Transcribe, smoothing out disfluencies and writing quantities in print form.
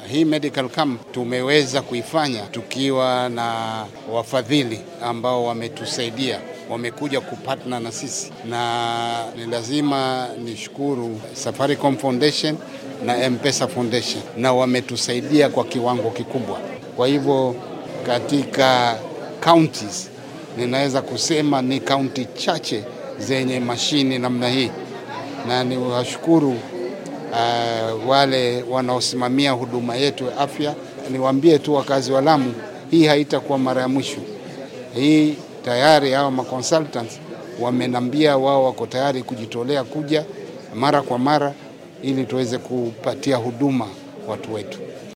Hii medical camp tumeweza kuifanya tukiwa na wafadhili ambao wametusaidia, wamekuja kupartner na sisi, na ni lazima nishukuru Safaricom Foundation na M-Pesa Foundation, na wametusaidia kwa kiwango kikubwa. Kwa hivyo katika counties ninaweza kusema ni county chache zenye mashini namna hii, na ni washukuru wale wanaosimamia huduma yetu ya afya. Niwaambie tu wakazi wa Lamu, hii haitakuwa mara ya mwisho. Hii tayari hao consultants wamenambia wao wako tayari kujitolea kuja mara kwa mara ili tuweze kupatia huduma watu wetu.